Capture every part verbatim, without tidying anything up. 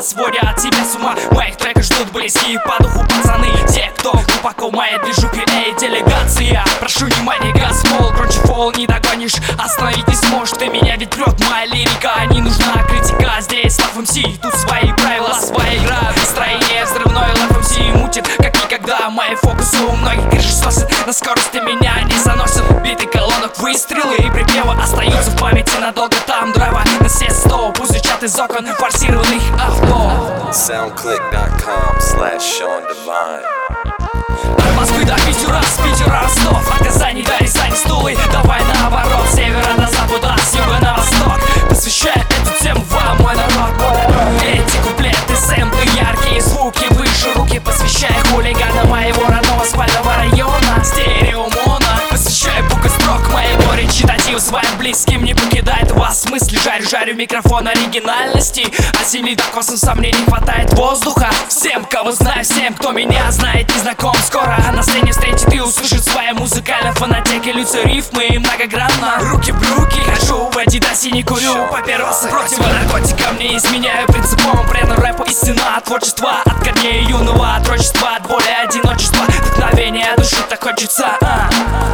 сводят тебя с ума. Моих треков ждут близкие по духу пацаны, те, кто глубоко в моей движухе. Эй, делегация, прошу внимания, газмол, громче фол не догонишь, остановить не сможешь ты меня, ведь прет моя лирика. Не нужна критика, здесь Лав эм си, тут свои правила, своя игра. Настроение взрывное, Лав эм си мутит, как никогда. Мои фокусы у многих крыши сносят, на скорости меня не заносят. Биты колонок, выстрелы и припевы остаются в памяти надолго. Там драйва на все сто, пусть звучат из окон форсированных авто. Soundclick dot com slash Sean Divine. От Москвы до Питера, с Питера Ростов, от Казани до Рязани стулы. Давай наоборот, с севера до запада, с юга на восток. Посвящаю эту тему вам, мой народ. Эти куплеты, сэмплы, яркие звуки, выше руки. Посвящаю хулигана моего родного спального района. Стерео моно, посвящаю буквы строк моего речитатива своим близким. Не покидает вас в мысли, жарю, жарю микрофон оригинальности. От земли до космоса мне не хватает воздуха. Всем, кого знаю, всем, кто меня знает, не знаком, скоро на сцене встретит и услышит в своей музыкальной фонотеке. Льются рифмы многогранно, руки в руки. Хожу в адидасе, не курю папиросы. Против наркотикам не изменяю принципам. Предан рэпу истина, творчество от корней юного отрочества, от боли одиночества, вдохновения души так хочется. а.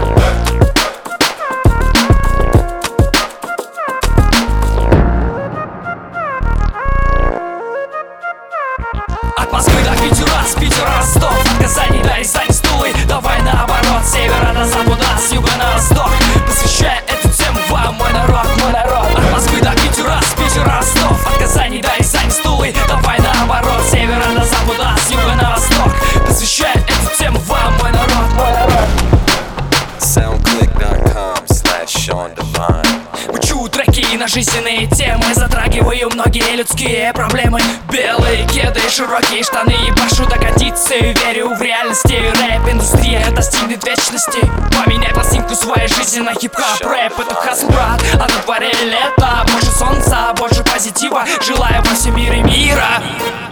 От Москвы до Питера, с Питера Ростов, от Казани до Рязани стулы. Давай наоборот, с севера до запада, с юга на восток. Посвящаю эту тему вам, мой народ, мой народ. От Москвы до Питера, с Питера Ростов, от Казани до Рязани стулы. Давай наоборот, с севера до запада, с юга на восток. Посвящаю эту тему вам, мой народ, мой народ. Soundclick dot com slash Sean Divine. Учу треки на жизненные темы, затрагиваю многие людские проблемы. Белые кеды, широкие штаны, ебашу до кондиции. Верю в реальности, рэп-индустрия достигнет вечности. Поменяй пластинку своей жизни на хип-хоп. Рэп — это хасл, брат, а на дворе лето. Больше солнца, больше позитива, желаю во всем мире мира.